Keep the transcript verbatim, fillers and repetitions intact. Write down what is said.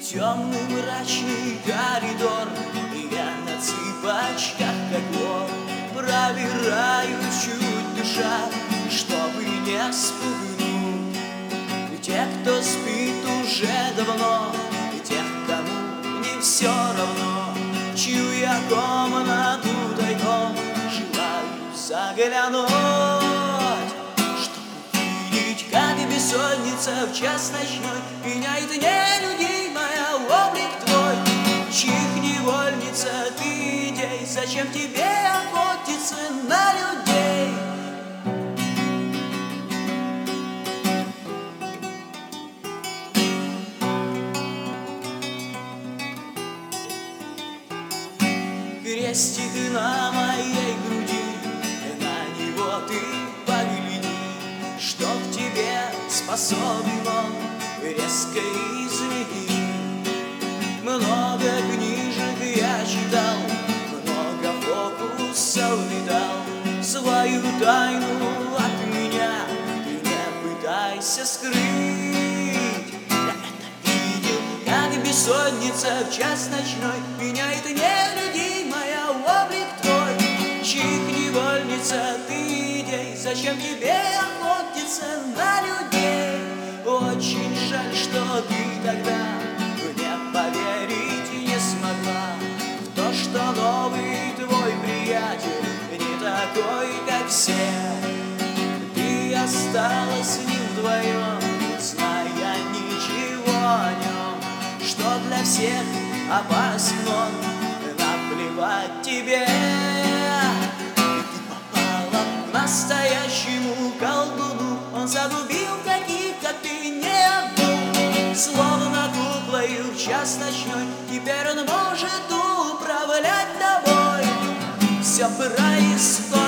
темный мрачный коридор, и я на цыпочках, как вор, пробираю, чуть дыша, чтобы не спугнуть тех, кто спит уже давно, и тех, кому не все равно, чью я комнату тайком желаю заглянуть, чтоб увидеть, как бессонница в час ночной меняет нелюдимая облик твой, чьих невольница ты идей, зачем тебе охотиться на людей? Крестик на моей груди, на него ты погляди, что в тебе способен он резко изменить. Много книжек я читал, много фокусов видал, свою тайну от меня ты не пытайся скрыть. Я это видел, как бессонница в час ночной меняет нелюдимая облик твой, чьих невольница ты идей, зачем тебе охотиться на людей? Очень жаль, что ты тогда мне поверить не смогла в то, что новый твой приятель не такой, как все. Ты осталась с ним вдвоем, не зная ничего о нем, что для всех опасен он, наплевать тебе. Ты попала к настоящему колдуну, он загубил таких, как ты, не был, словно куклою в час ночной. Теперь он может управлять тобой, все происходит